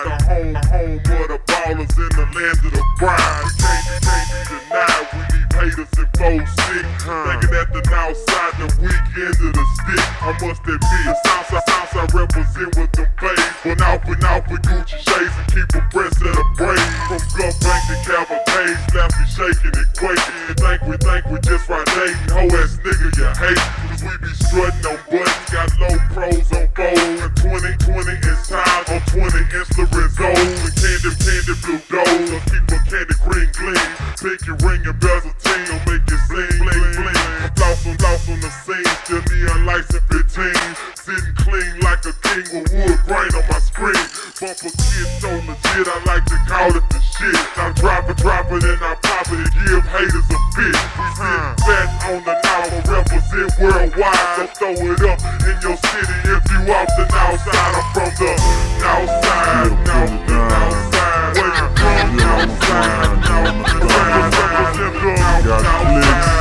the home of the ballers in the land of the grind. Can't be denied, we need haters and foes sick. Thinking at the north side, the weak end of the stick. I must admit, the Southside I represent with them fades. But out for Gucci shades and keep abreast of the brain. From Gulf Bank to Cavalcade, slaps be shaking and quaking. You think we just right dating, hoe ass nigga you hate. Cause we be strutting on buttons, got low pros on foes. And 20 in time on 20-inch Lorenzo's. And candy blue doors, or keep a candy green gleam. Pinky ring and bezel team, will make it sing, bling, bling. I'm lost on the scene, still neon lights and 15. Sitting clean like a king with wood grain on my screen. Bumper kid so legit, I like to call it the shit. I drop it and I pop it and give haters a fit. We sitting fat on the now, I represent worldwide. So throw it up in your city if you off the north side. I'm from the north side, north side. Where you from? North side, north side. Got clicks.